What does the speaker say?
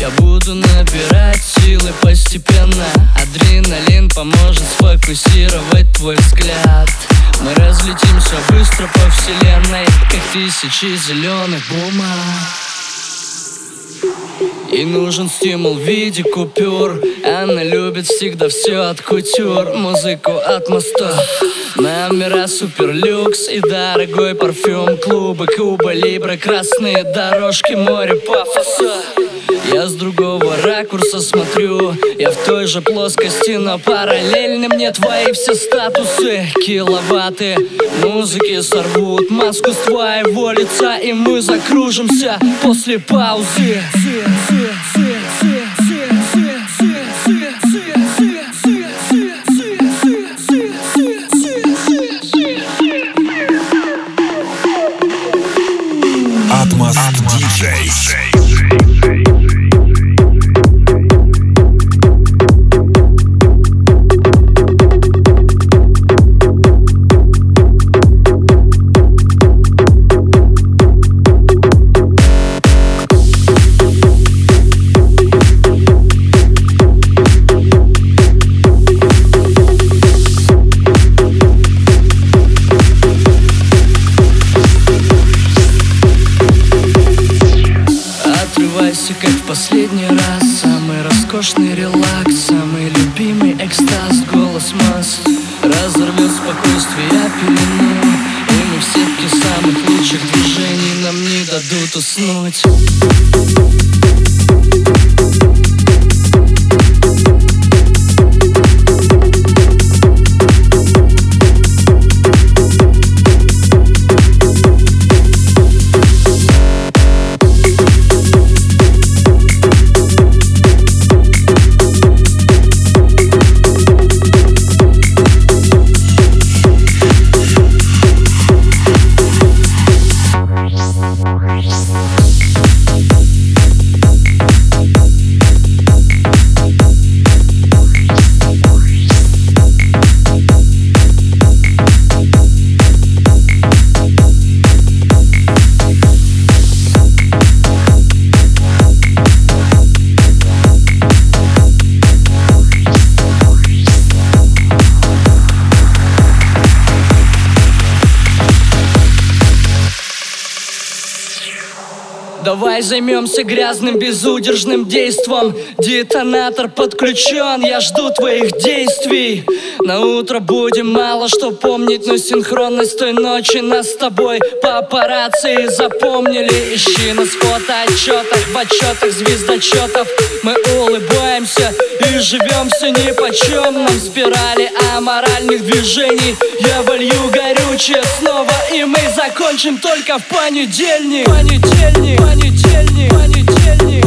Я буду набирать силы постепенно. Адреналин поможет сфокусировать твой взгляд. Мы разлетимся быстро по вселенной, как тысячи зеленых бумаг. Ей нужен стимул в виде купюр. Она любит всегда все от кутюр. Музыку от моста, номера суперлюкс и дорогой парфюм. Клубы, Куба, Либра, красные дорожки, море пафоса. Я с другого ракурса смотрю, я в той же плоскости, но параллельно мне твои все статусы. Киловатты музыки сорвут маску с твоего лица, и мы закружимся после паузы. Атмос диджей. Как в последний раз, самый роскошный релакс, самый любимый экстаз, голос масс разорвет спокойствие пелену, и мы в сетке самых лучших движений нам не дадут уснуть. Давай займемся грязным безудержным действом. Детонатор подключен, я жду твоих действий. На утро будем мало что помнить, но синхронность той ночи нас с тобой папарацци запомнили. Ищи нас в фотоотчетах, в отчетах звездочетов. Мы улыбаемся и живем все нипочем. Нам спирали аморальных движений. Я волью горючее снова, и мы закончим только в понедельник. Понедельник, понедельник, понедельник.